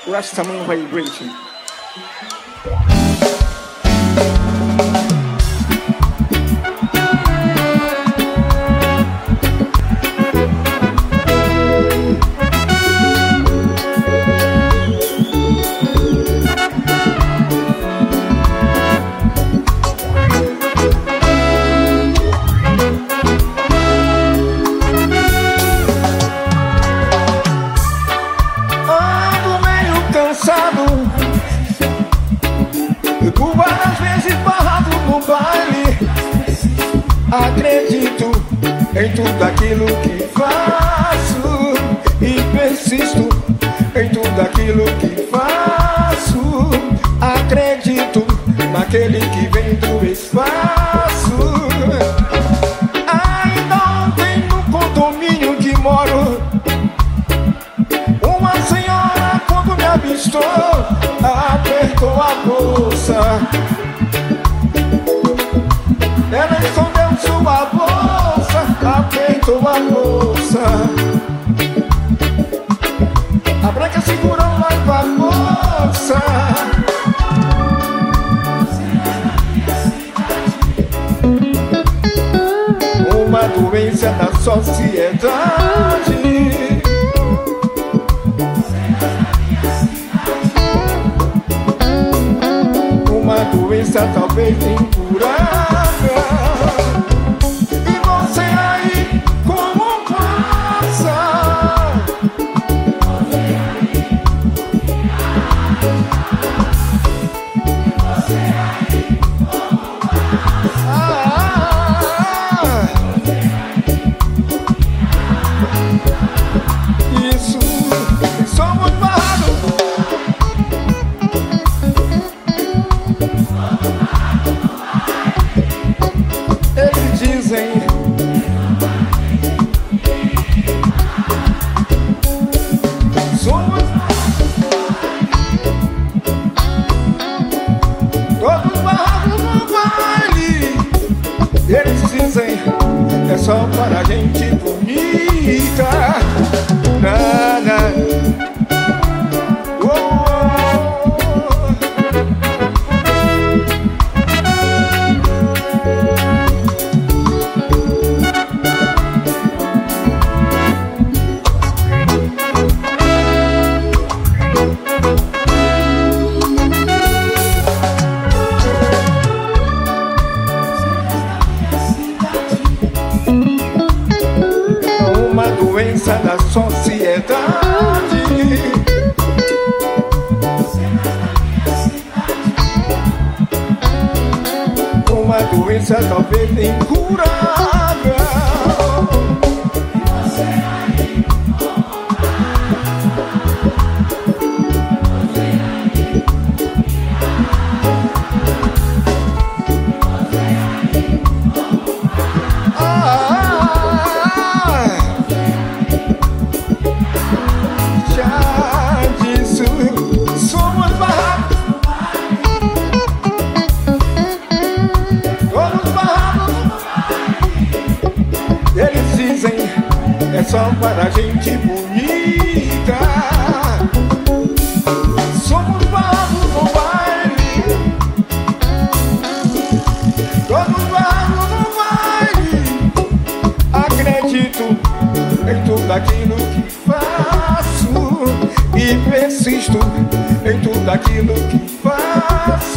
Rastaman vibration. Acredito em tudo aquilo que faço e persisto em tudo aquilo que faço. Acredito naquele que vem do espaço. Ainda ontem no condomínio que moro, uma senhora quando me avistou apertou a bolsa. Ela escondeu sua bolsa, apertou a bolsa. A branca segurou logo a bolsa. Uma doença da sociedade. Uma doença talvez incurável. E você aí como passa? Isso, somos barrados. Eles dizem somos todos barrados no baile. Eles dizem é só para gente bonita. Nada. Uma doença da sociedade. Uma doença talvez incurável. Já disse, somos barrados. Todos barrados. Eles dizem é só para gente bonita. Somos barrados no baile. Todos barrados no baile. Acredito em tudo aquilo que faço e persisto em tudo aquilo que faço.